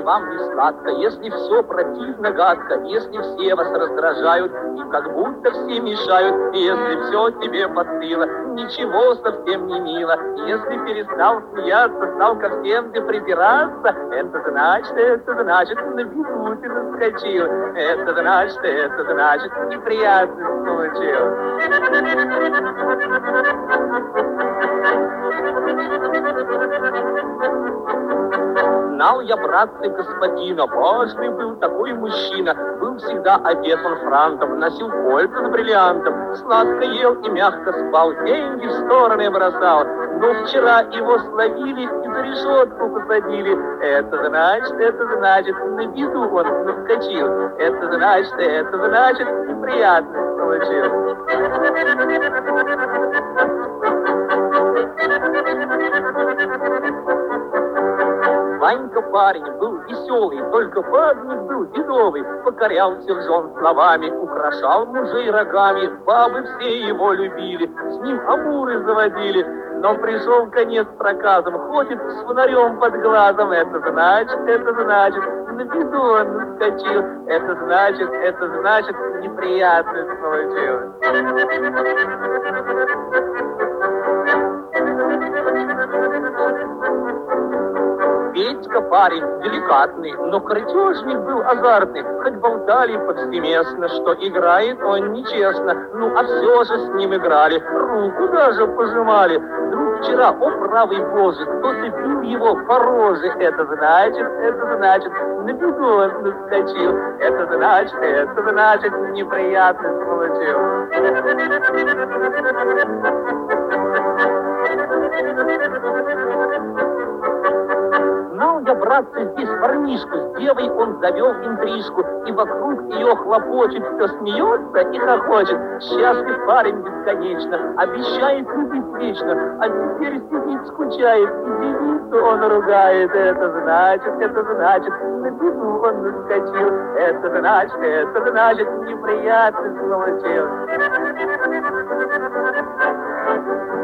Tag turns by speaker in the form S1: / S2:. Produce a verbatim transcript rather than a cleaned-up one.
S1: вам не сладко, если все противно гадко, если все вас раздражают и как будто все мешают, если все тебе постыло, ничего совсем не мило, если перестал смеяться, стал ко всем ты придираться, это значит, это значит, на беду ты наскочил, это значит, это значит, неприятность получил. Знал я, братцы, господина, важный был такой мужчина, был всегда одет он франтом, носил кольца с бриллиантом, сладко ел и мягко спал, деньги в стороны бросал. Но вчера его словили и за решетку посадили. Это значит, это значит, на беду он наскочил. Это значит, это значит, неприятность получил. Ванька парень был веселый, только парень был бедовый, покорял всех жен словами, украшал мужей рогами, бабы все его любили, с ним амуры заводили. Но пришел конец проказом, ходит с фонарем под глазом, это значит, это значит, на беду он наскочил, это значит, это значит, неприятность получилась. Петька парень деликатный, но картежник был азартный, хоть болтали повсеместно, что играет он нечестно, ну а все же с ним играли, руку даже пожимали. Вдруг вчера, о правый Боже, кто-то бил его по роже, это значит, это значит, на беду он наскочил, это значит, это значит, неприятность получил. Знал я, братцы, здесь парнишку, с девой он завел интрижку, и вокруг ее хлопочет, все смеется и хохочет. Счастлив парень бесконечно, обещает любить вечно, а теперь сидит, скучает, и девицу он ругает. Это значит, это значит, на беду он наскочил, это значит, это значит, неприятность получил.